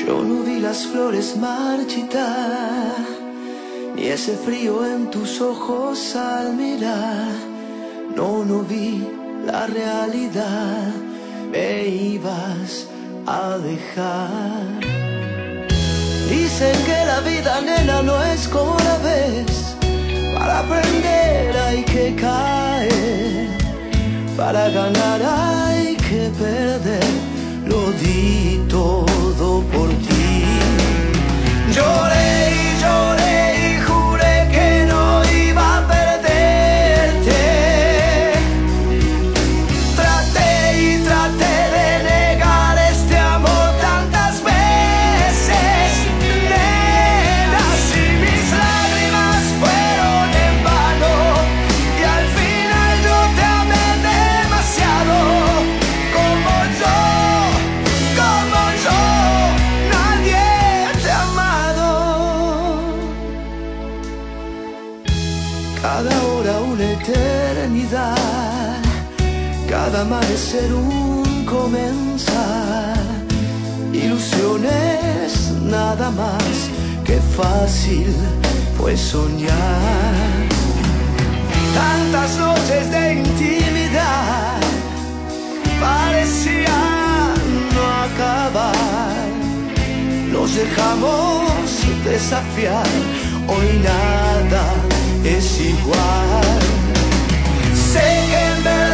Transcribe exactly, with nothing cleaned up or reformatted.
Yo no vi las flores marchitar, ni ese frío en tus ojos al mirar. No, no vi la realidad, me ibas a dejar. Dicen que la vida, nena, no es como la ves. Para aprender hay que caer, para ganar hay que perder. Lo di todo por ti. Lloré y lloré y juré que no iba a perderte. Traté y traté de negar este amor tantas veces, nena, si mis lágrimas fueron en vano, y al final yo te amé demasiado. Como yo, como yo, nadie te ha amado. Cada hora una eternidad, cada amanecer un comenzar. Ilusiones nada más, que fácil fue soñar. Tantas noches de intimidad parecían no acabar. Nos dejamos desafiar, hoy nada es igual. Sé que en verdad